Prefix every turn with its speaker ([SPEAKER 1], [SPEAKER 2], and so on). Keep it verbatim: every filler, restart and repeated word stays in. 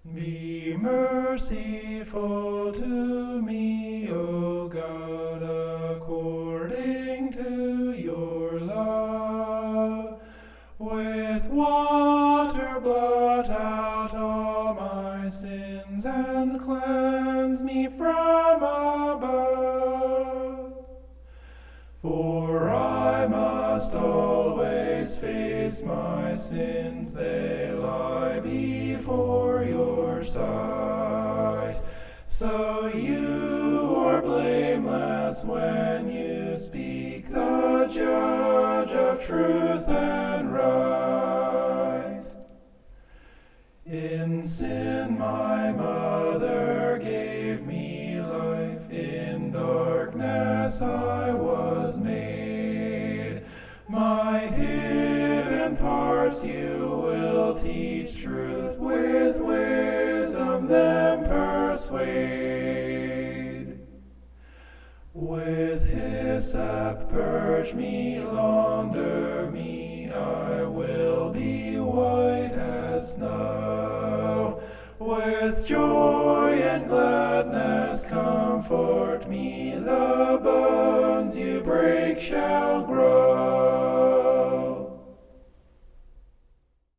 [SPEAKER 1] Be merciful to me, O God, according to your love. With water blot out all my sins and cleanse me from above. For I must always face my sins, they lie before your sight. So you are blameless when you speak, the judge of truth and right. In sin my mother gave me life, in darkness I was made. My hidden parts you will teach truth, with wisdom them persuade. With hyssop purge me, launder me, I will be white as snow. With joy and gladness comfort me, the bones you break shall grow.